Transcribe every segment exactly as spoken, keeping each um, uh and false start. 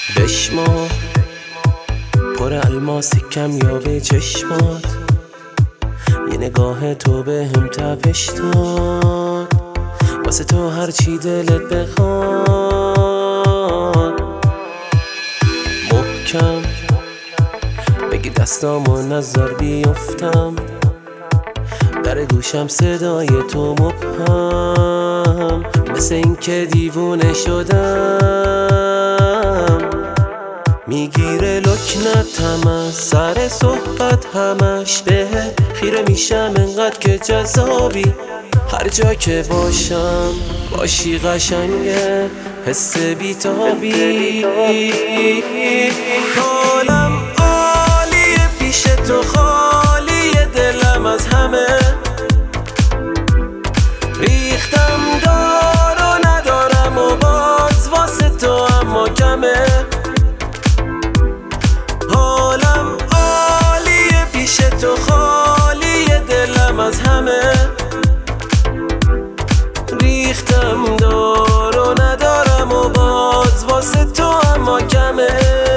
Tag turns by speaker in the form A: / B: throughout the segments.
A: بشما پر الماسی کمیاب چشمات، یه نگاه تو به هم تپش داد، واسه تو هر چی دلت بخواد. محکم بگی دستامو نذار بیفتم، در گوشم صدای تو مبهم، مثل این که دیوونه شدم. میگیره لکنتم از سر صحبت همش، به خیره میشم انقدر که جذابی. هر جا که باشم باشی قشنگه، حس بیتابی. حالم عالیه پیش تو، خالیه دلم از همه. ریختم دار و ندارم و باز واسه تو اما کمه. حالم عالیه پیش تو، خالیه دلم از همه. ریختم دار و ندارم و باز واسه تو اما کمه.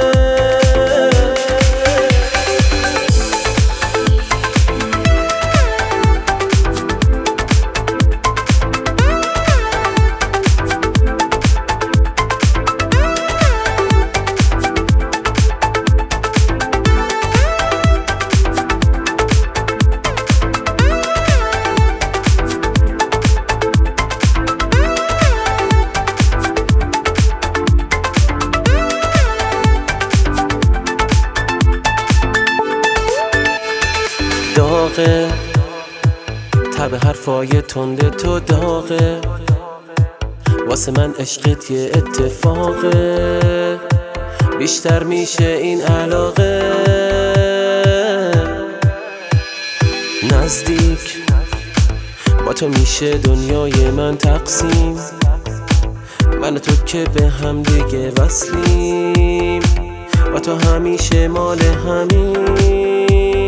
A: داغه تب حرفای تنده تو، داغه واسه من عشقت یه اتفاقه. بیشتر میشه این علاقه. نزدیک با تو میشه دنیای من تقسیم، من و تو که به هم دیگه وصلیم، با تو همیشه مال همین.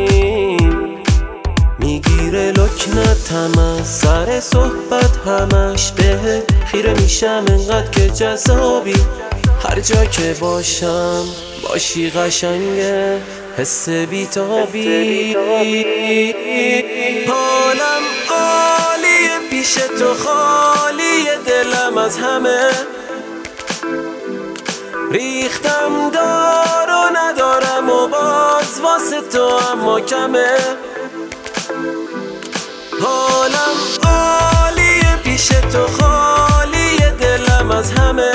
A: میگیره لکنتم از سر صحبت همش، به خیره میشم انقدر که جذابی. هر جا که باشم باشی قشنگه، حس بیتابی. حالم عالیه پیش تو، خالیه دلم از همه. ریختم دار و ندارم و باز واسه تو اما کمه. حالم عالیه پیش تو، خالیه دلم از همه.